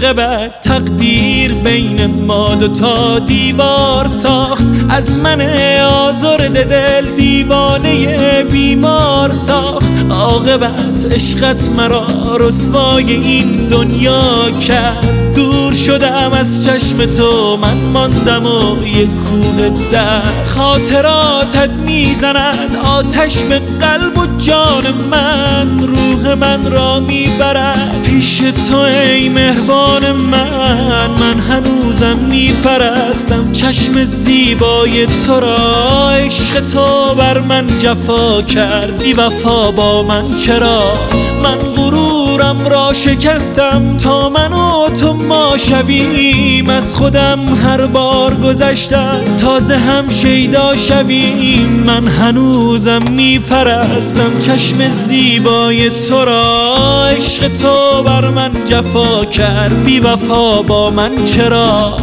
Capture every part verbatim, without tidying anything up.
عاقبت تقدیر بین ما دوتا دیوار ساخت، از من آزرده دل دیوانه بیمار ساخت. عاقبت عشقت مرا رسوای این دنیا کرد، دور شدم از چشم تو من ماندم و یک کوه در. خاطراتت میزند آتش به قلب و جان من، روح من را میبرد پیش تو ای مهربان من. من هنوزم میپرستم چشم زیبای تو را، عشق تو بر من جفا کرد بی وفا با من چرا. من غرورم را شکستم تا من و تو ما شویم، از خودم هر بار گذشتم تازه هم شیدا شویم. من هنوزم میپرستم چشم زیبای تو را، عشق تو بر من جفا کرد بی وفا با من چرا.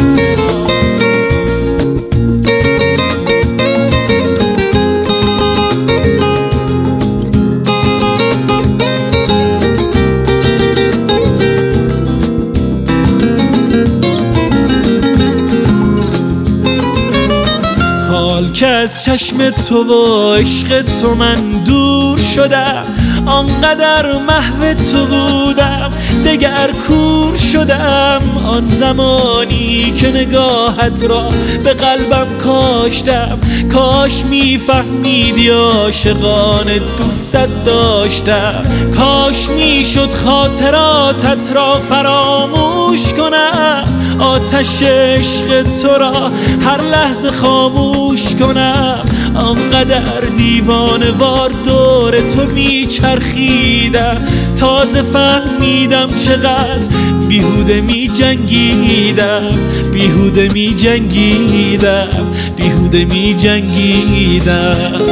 که از چشم تو و عشق تو من دور شدم، آنقدر محو تو بودم دگر کور شدم. آن زمانی که نگاهت را به قلبم کاشتم، کاش میفهمیدی عاشقان دوستت داشتم. کاش میشد خاطراتت را فراموش کنم، آتش عشق تو را هر لحظه خاموش کنم. آنقدر دیوانه وار دور تو میچرخیدم، تازه فهمیدم چقدر بیهوده می جنگیدم، بیهوده می جنگیدم، بیهوده می جنگیدم.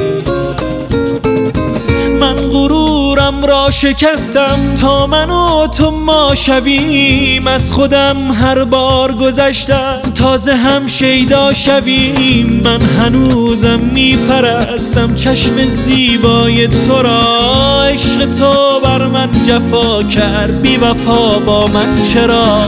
من غرورم را شکستم تا من و تو ما شویم، از خودم هر بار گذشتم تازه هم شیدا شویم. من هنوزم میپرستم چشم زیبای تو را، عشق تو بر من جفا کرد بی وفا با من چرا.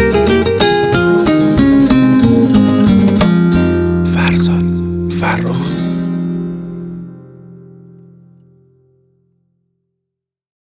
فرخ